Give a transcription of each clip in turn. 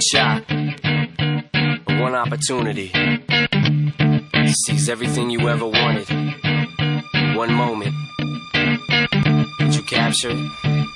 shot, but one opportunity to seize everything you ever wanted. One moment. Did you capture it?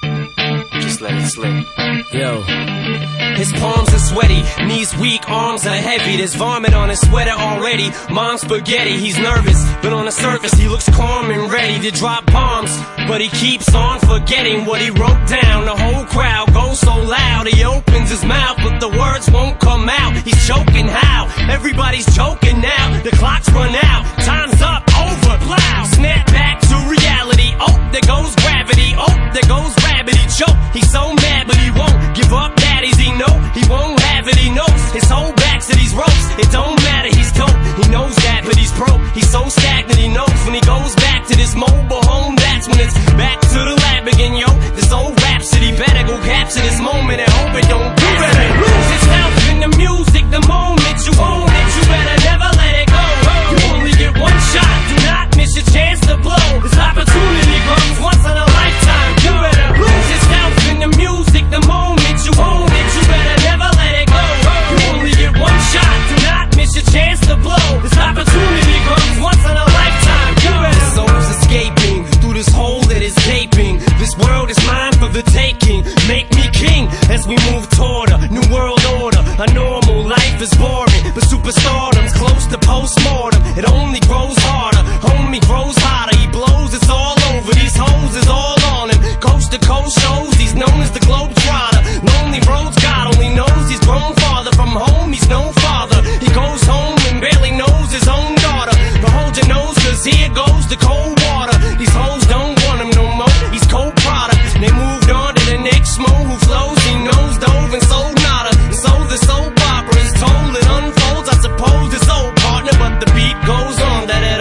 Just let it slip. Yo. His palms are sweaty, knees weak, arms are heavy. There's vomit on his sweater already. Mom's spaghetti, he's nervous, but on the surface he looks calm and ready to drop bombs. But he keeps on forgetting what he wrote down. The whole crowd goes so loud, he opens his mouth, but the words won't come out. He's choking how? Everybody's choking now. The clock's run out, time's up, over, plow. Snap back to reality. Oh, there goes gravity. Oh, there goes rabbit. He choke. He's so mad, but he won't give up. Daddies, he know he won't have it. He knows his whole back to these ropes. It don't matter, he's dope. He knows that, but he's broke. He's so stagnant. He knows when he goes back to this mobile home, that's when it's back to the lab again, yo. This old rhapsody better go capture this moment and hope it don't do better. Lose yourself in the music the moment you own it. You better never let it go. You only get one shot. Do not miss your chance to blow. This opportunity comes once in a lifetime. You better lose yourself in the music the moment you own it. You better never let it go. You only get one shot. Do not miss your chance to blow. This opportunity comes once in a lifetime. You better. His soul's escaping through this hole that is gaping. This world is mine for the taking. Make me king as we move toward a new world order. A normal life is boring, but superstardom's close to postmortem. It only grows harder, homie grows hotter. He blows, it's all over. These hoes is all on him. Coast to coast shows, he's known as the Globetrotter. Lonely roads, God only knows he's grown farther from home. He's no father. He goes home and barely knows his own daughter. But hold your nose, cause here goes the cold water. These hoes don't want him no more. He's cold product. They moved on to the next mo who flows. He knows dove and sold nada. So the soap opera is told, it unfolds. I suppose it's old partner, but the beat goes on.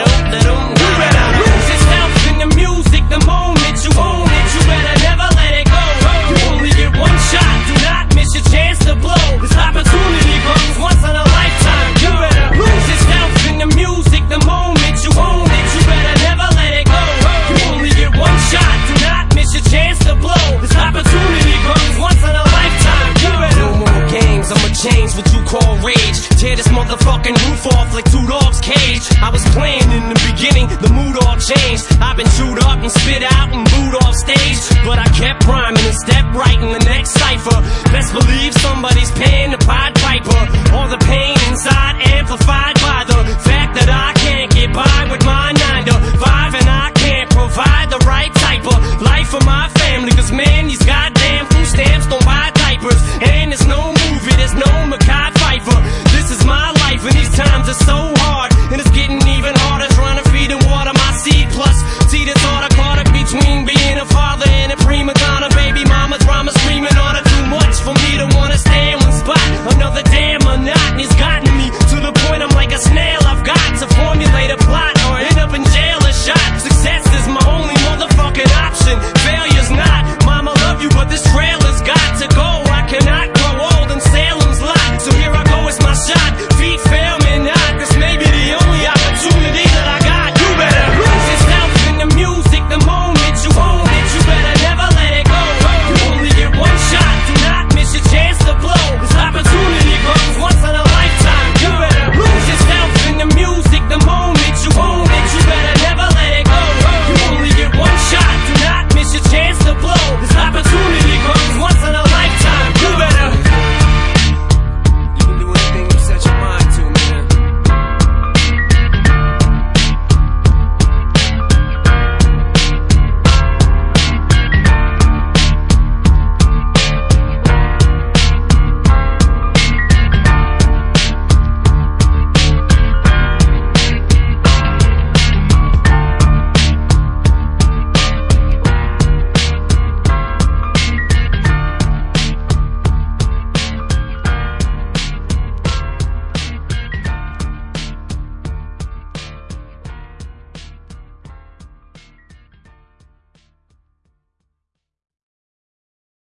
You better lose yourself in the music the moment you own it. You better never let it go. You only get one shot. Do not miss your chance to blow. This opportunity comes once in a lifetime. You better lose yourself in the music the moment you own it. You better never let it go. You only get one shot. Do not miss your chance to blow. This opportunity comes once in a lifetime. You better. No more games, I'ma change what you call rage. Tear this motherfucking roof off like two dogs' cage. I was playing in the beginning, the mood all changed. I've been shooting